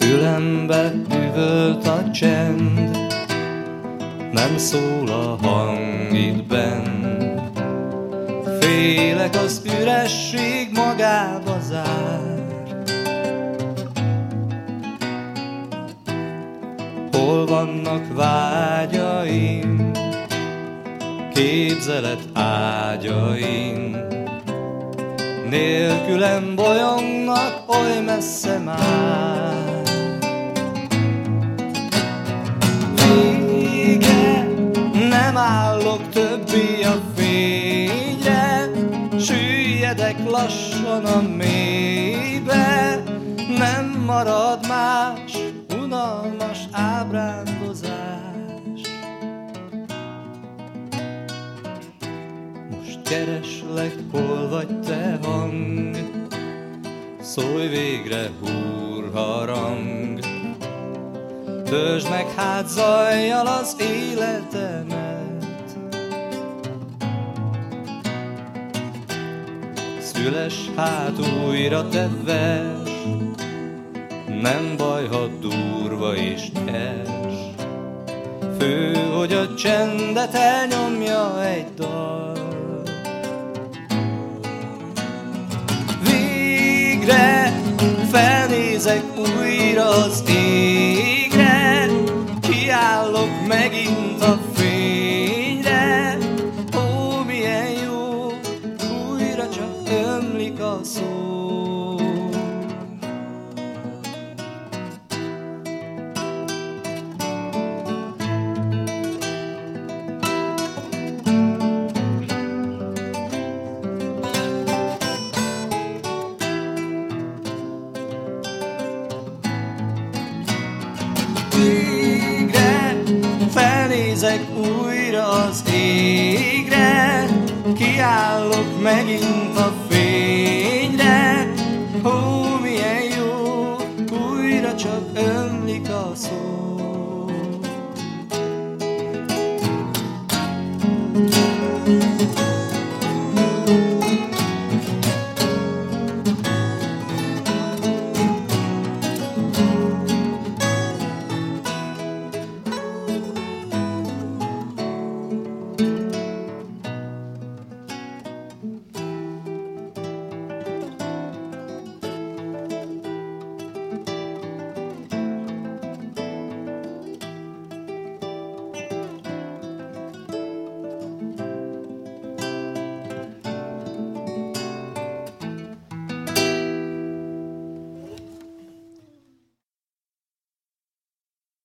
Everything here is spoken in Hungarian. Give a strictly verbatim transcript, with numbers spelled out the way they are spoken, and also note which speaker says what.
Speaker 1: Fülembe üvölt a csend, nem szól a hang itt benn. Félek, az üresség magába zár. Hol vannak vágyaim, képzelet ágyaim? Nélkülem bolyongnak oly messze már. Vége, nem állok többé a fényre, süllyedek lassan a mélybe. Nem marad más unalmas ábrándozás. Most kereslek, hol vagy te hang, szólj végre húrharang. Töltsd meg hát zajjal az életemet. Szüles hát újra te vers, nem baj, ha durva és nyers. Fő, hogy a csendet elnyomja egy dal. Végre felnézek újra az égre, kiállok megint a fényre. Ó, milyen jó, újra csak ömlik a szó. Végre felnézek újra az égre, kiállok megint a fényre. Ó, milyen jó, újra csak ömlik a szó.